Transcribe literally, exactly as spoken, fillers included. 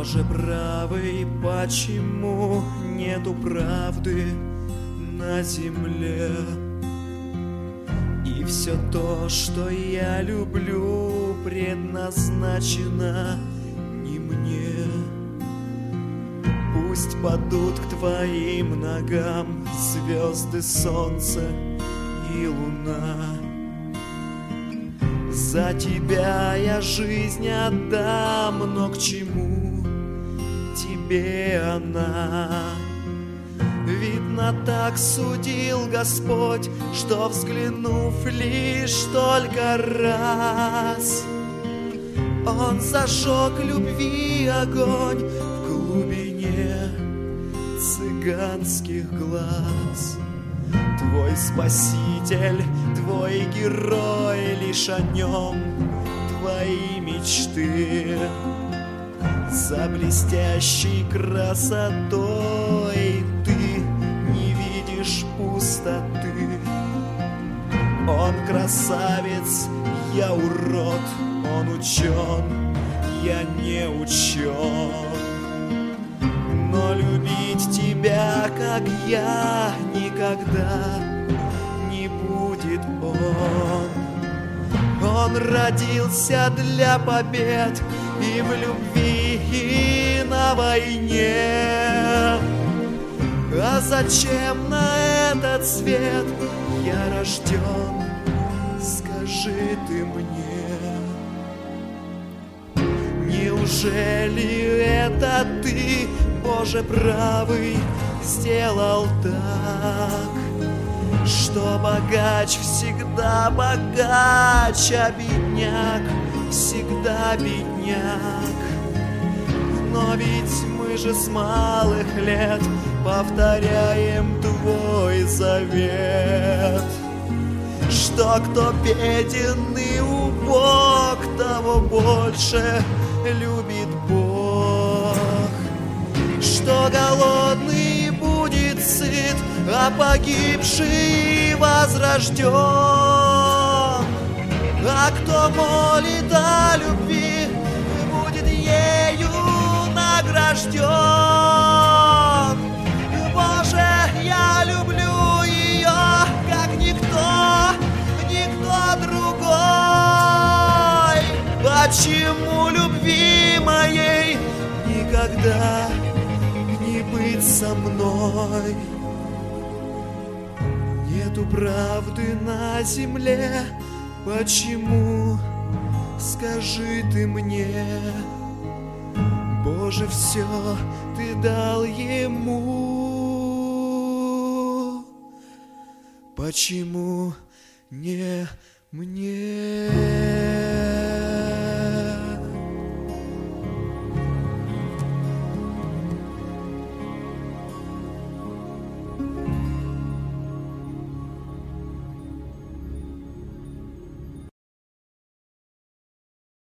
Боже правый, почему нету правды на земле? И все то, что я люблю, предназначено не мне. Пусть падут к твоим ногам звезды, солнце и луна. За тебя я жизнь отдам, но к чему тебе она? Видно, так судил Господь, что, взглянув лишь только раз, Он зажег любви огонь в глубине цыганских глаз. Твой спаситель, твой герой, лишь о нем твои мечты. За блестящей красотой ты не видишь пустоты. Он красавец, я урод, он учен, я не учен. Но любить тебя, как я, никогда не будет он. Он родился для побед и в любви, и на войне. А зачем на этот свет я рожден, скажи ты мне? Неужели это ты, Боже правый, сделал так, что богач всегда богач, а бедняк всегда бедняк? Но ведь мы же с малых лет повторяем твой завет, что кто беден и убог, того больше любит Бог. Что голодный будет сыт, а погибший возрожден. А кто молит о любви, будет ею награжден. Боже, я люблю ее, как никто, никто другой. Почему любви моей никогда не быть со мной? Нету правды на земле, почему, скажи ты мне? Боже, все ты дал ему, почему не мне?